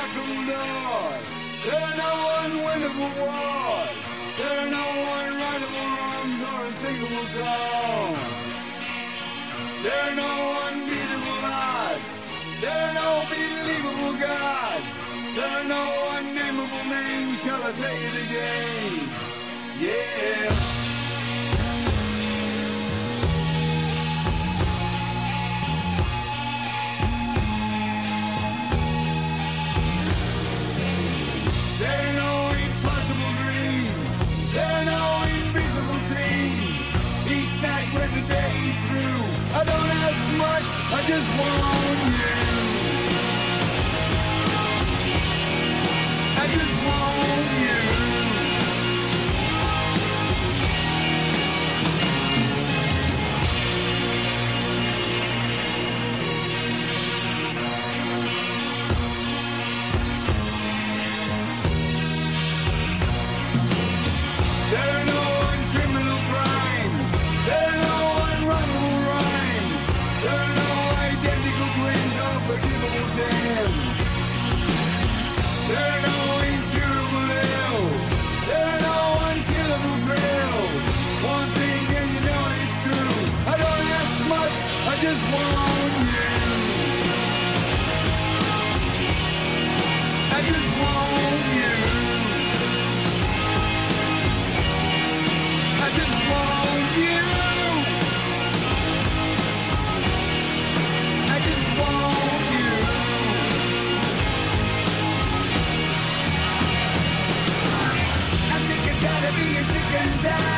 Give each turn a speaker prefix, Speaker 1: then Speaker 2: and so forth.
Speaker 1: unlockable doors. There are no unwinnable wars. There are no unrightable wrongs or unsinkable songs. There are no unbeatable odds. There are no believable gods. There are no unnameable names. Shall I say it again? Yeah. There are no impossible dreams. There are no invisible scenes. Each night when the day is through, I don't ask much, I just want you. I just want you. There are no uncriminal crimes. There are no unrunnable rhymes. There are no identical twins or forgivable sins. There are no incurable ills. There are no unkillable thrills. One thing and you know it's true. I don't ask much, I just want you. I just want you. I just want you. I just want you. I think I gotta be a sick and die.